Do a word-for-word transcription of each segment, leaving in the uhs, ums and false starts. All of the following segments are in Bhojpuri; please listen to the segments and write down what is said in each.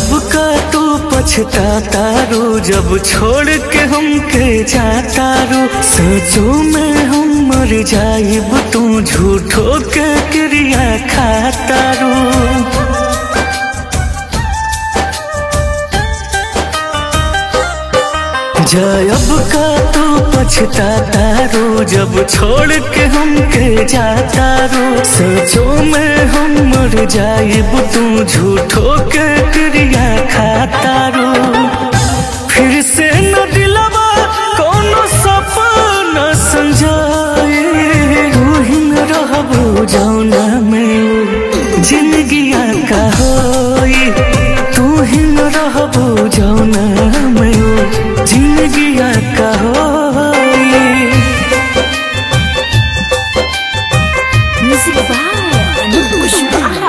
अब का तू पछताता रो जब छोड़ के हमके जाता रो। सोचो में हम मर जाइब तू झूठो के क्रिया खाता रो। अब का तू पछताता रो जब छोड़ के हमके जाता रो। सोचो में हम मर जाइब तू झूठो के क्रिया खाता रो। फिर से न दिलवा कोनो सपना संजाए रूही न रहबो जौना में जिंदगिया का होई। तू ही न रहबो जौना में जिंदगिया का होई। Music by Anup Kushwaha.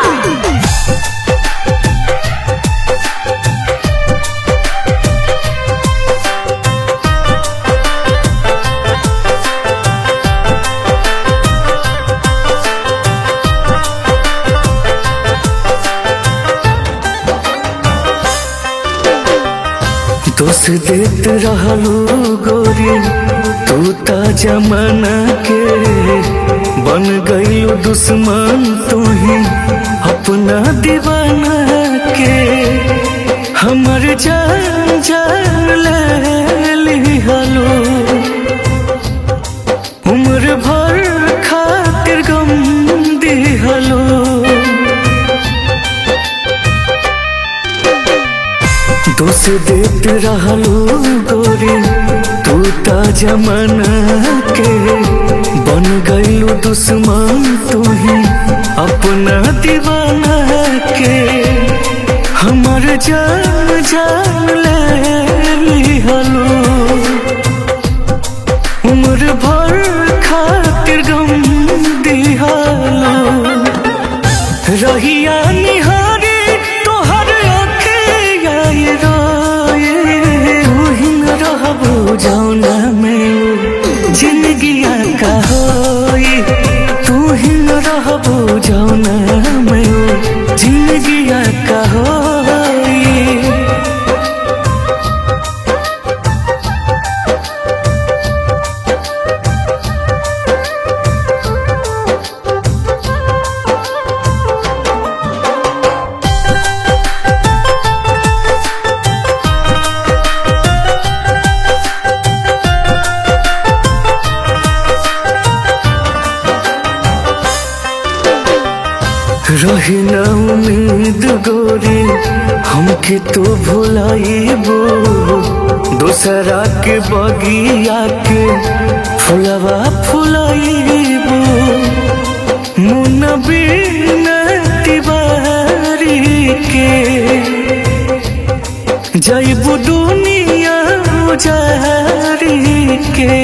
दोस्त देत रहलू गोरी तू ता जमाना के। बन गईलू दुश्मन तू ही अपना दीवाना के। हमर जान जान ले लिहलो उम्र भर खातिर गम दिहलो। दोस्त देत रहलू गोरी तू ता जमाना के। बन गईलू दुश्मन तू ही अपना दीवाना के। हमर जान जान ले लिहलो उम्र भर खातिर गम दिहलो। रहिया निहारी तोहर अखिया रोए रूही न रहबो जौना में जिंदगिया का होई। तू ही न रहबो जौना में जिंदगिया का होई। रही न उम्मीद गोरी हमके तो भुलाइबो। दूसरा के बगिया के फुलवा फुलाइबो। मुन्ना बिना तिवारी के जइबो दुनिया उजारी के।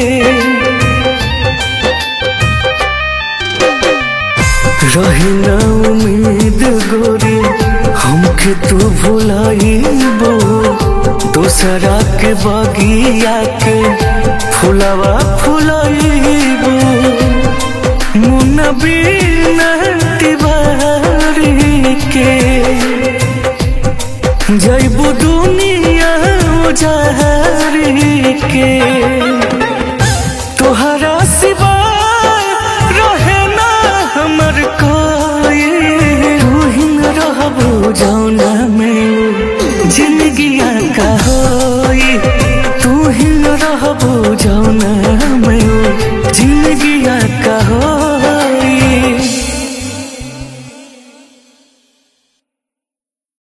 रही न उम्मीद गोरी हमके तू भुलाइबो। दूसरा के बगिया के फुलवा फुलाइबो। मुन्ना बिना तिवारी के जइबो दुनिया उजारी के। तोहरा सिवा रहे ना हमर कोई रूही न रहबो जौना में जिंदगिया